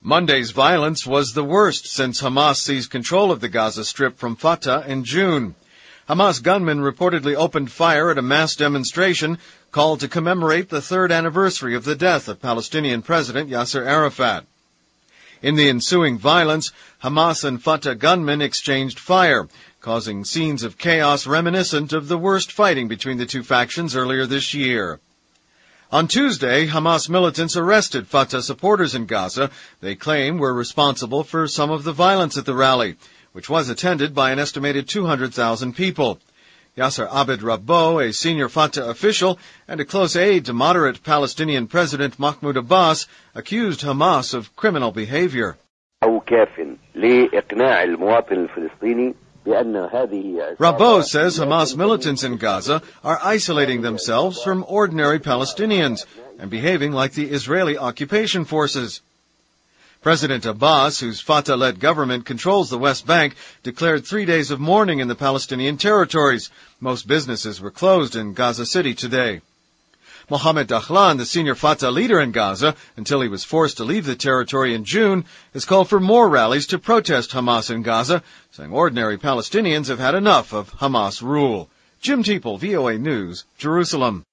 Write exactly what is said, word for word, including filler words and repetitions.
Monday's violence was the worst since Hamas seized control of the Gaza Strip from Fatah in June. Hamas gunmen reportedly opened fire at a mass demonstration called to commemorate the third anniversary of the death of Palestinian President Yasser Arafat. In the ensuing violence, Hamas and Fatah gunmen exchanged fire, causing scenes of chaos reminiscent of the worst fighting between the two factions earlier this year. On Tuesday, Hamas militants arrested Fatah supporters in Gaza they claim were responsible for some of the violence at the rally, which was attended by an estimated two hundred thousand people. Yasser Abed Rabbo, a senior Fatah official and a close aide to moderate Palestinian President Mahmoud Abbas, accused Hamas of criminal behavior. Rabbo says Hamas militants in Gaza are isolating themselves from ordinary Palestinians and behaving like the Israeli occupation forces. President Abbas, whose Fatah-led government controls the West Bank, declared three days of mourning in the Palestinian territories. Most businesses were closed in Gaza City today. Mohammed Dahlan, the senior Fatah leader in Gaza, until he was forced to leave the territory in June, has called for more rallies to protest Hamas in Gaza, saying ordinary Palestinians have had enough of Hamas rule. Jim Teeple, V O A News, Jerusalem.